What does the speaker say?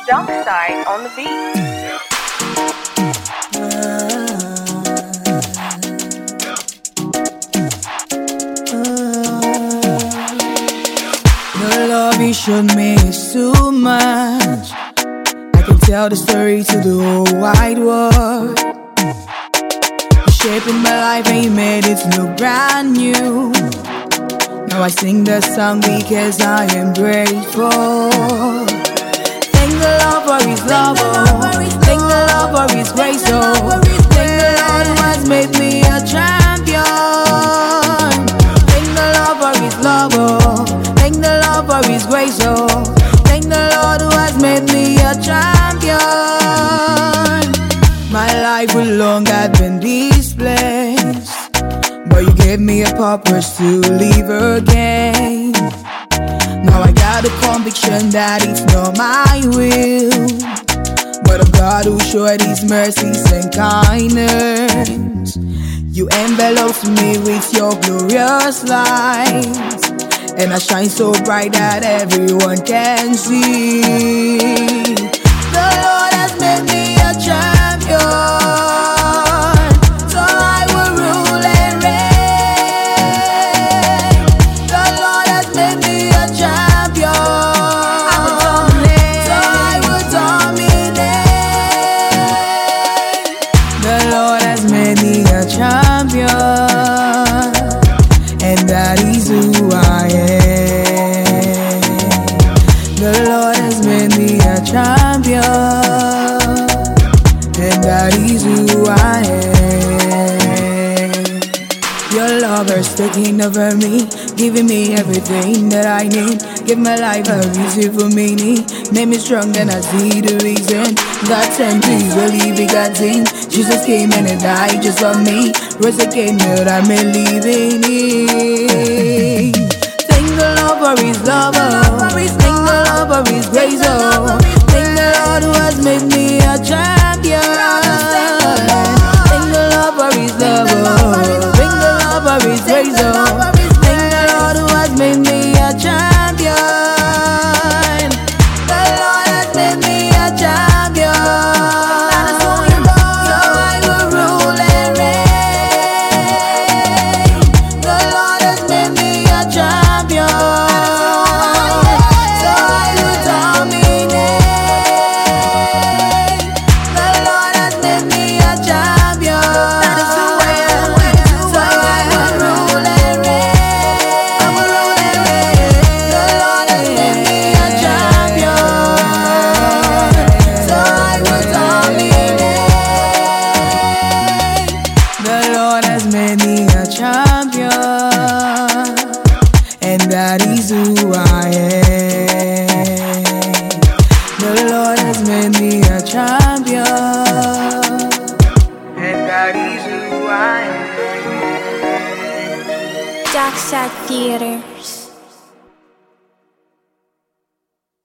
Dark Side on the beat. The love you showed me is too much. I can tell the story to the whole wide world. You're shaping my life and you made it look brand new. Now I sing the song because I am grateful. Thank the Lord for His love, thank the Lord for His grace, thank the Lord who has made me a champion. Thank the Lord for His love, thank the Lord for His grace, thank the Lord who has made me a champion. My life will long have been displaced, but you gave me a purpose to live again. Now I got a conviction that it's not my will, but of God who showed His mercies and kindness. You enveloped me with your glorious light, and I shine so bright that everyone can see. The Lord has made me a champion. Champion, and that is who I am. The Lord has made me a champion, and that is who I am. Your love is taking over me, giving me everything that I need. Give my life a reason for meaning. Made me strong and I see the reason. God sent His only begotten. Jesus came and He died just for me. Rose again that I may live in it. Thank the Lord for His love, thank the Lord for His grace, thank the Lord who has made me a champion. Thank the Lord for His love, thank the Lord for His grace, thank the Lord who has made me a champion. The Lord has made me a champion. Champion, and that is who I am. The Lord has made me a champion, and that is who I am. Dark Side Theaters.